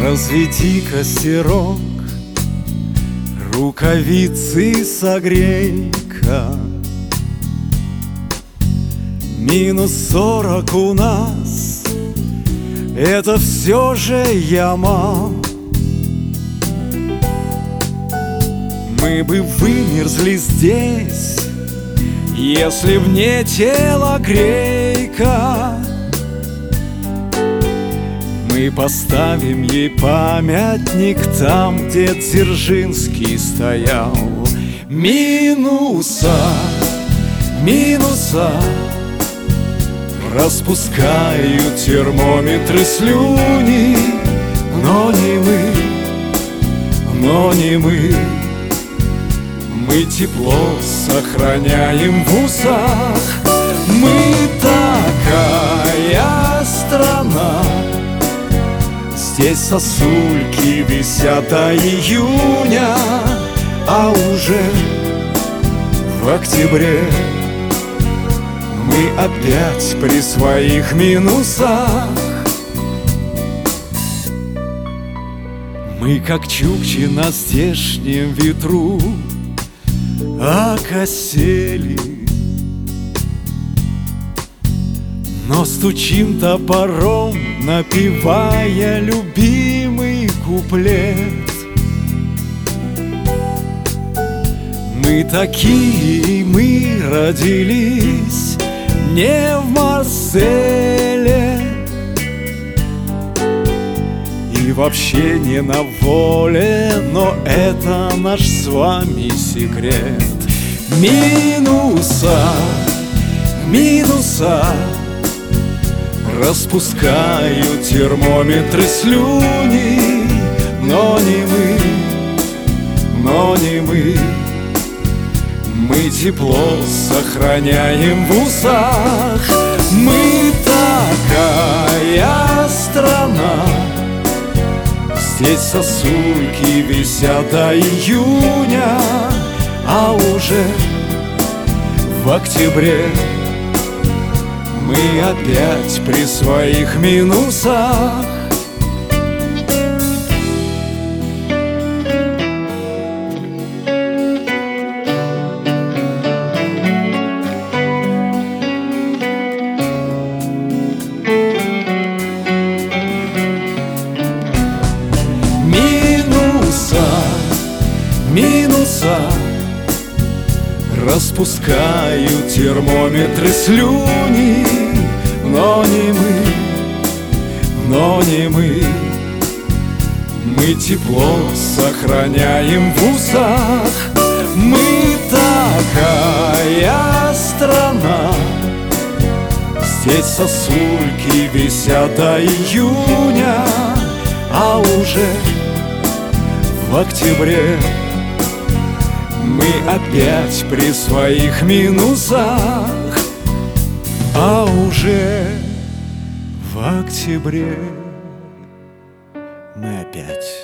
Разведи костерок, рукавицы согрей-ка. -40 у нас, это все же яма. Мы бы вымерзли здесь, если б не телогрейка. Мы поставим ей памятник там, где Дзержинский стоял. Минуса, минуса, распускают термометры слюни, но не мы, но не мы. Мы тепло сохраняем в усах. Мы такая страна. Здесь сосульки висят до июня, а уже в октябре мы опять при своих минусах. Мы как чукчи на здешнем ветру окосели, но стучим топором, напевая любимый куплет. Мы такие, мы родились не в Марселе и вообще не на воле, но это наш с вами секрет. Минуса, минуса, распускают термометры слюни, но не мы, но не мы. Мы тепло сохраняем в усах. Мы такая страна. Здесь сосульки висят до июня, а уже в октябре мы опять при своих минусах. Минуса, распускают термометры слюни, но не мы, но не мы. Мы тепло сохраняем в усах. Мы такая страна. Здесь сосульки висят до июня, а уже в октябре мы опять при своих минусах, а уже в октябре мы опять